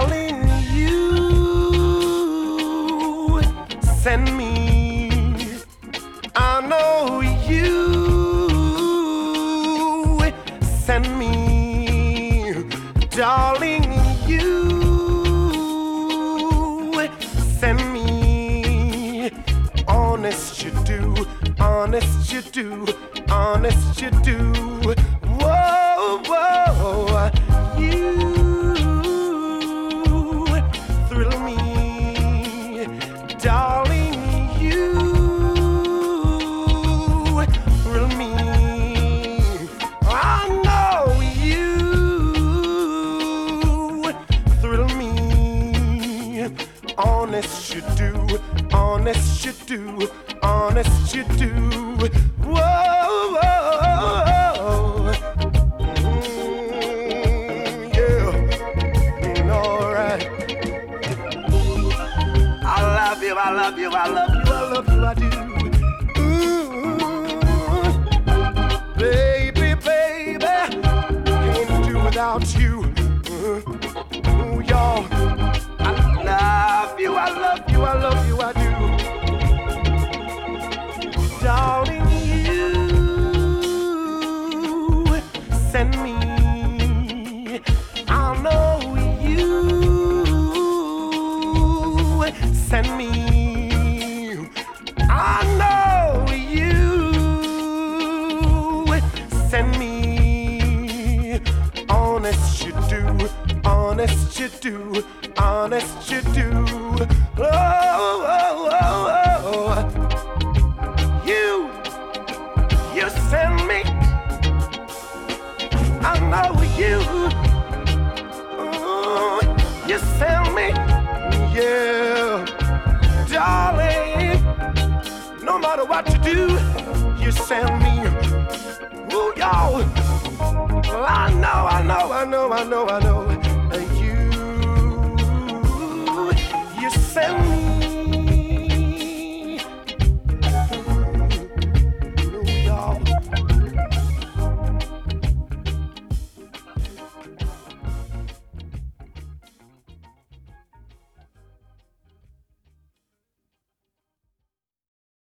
darling, you send me. I know you send me, darling, you send me. Honest you do, honest you do, honest you do. Whoa, whoa, you thrill me, darling, you thrill me. I know you thrill me. Honest you do, honest you do, honest you do. Whoa, whoa, yeah, all right. I love you, I love you, I love you, I love you, I do. Ooh, baby, baby, can't do without you. Ooh, y'all, I love you, I love you, I love you, I do. Darling, you send me. I know you send me. I know you send me. Honest you do, honest you do, honest you do. Oh, oh, oh, oh. You send me. I know you. Ooh, you send me. Yeah, darling. No matter what you do, you send me. Ooh, y'all. Well, I know, I know, I know, I know, I know.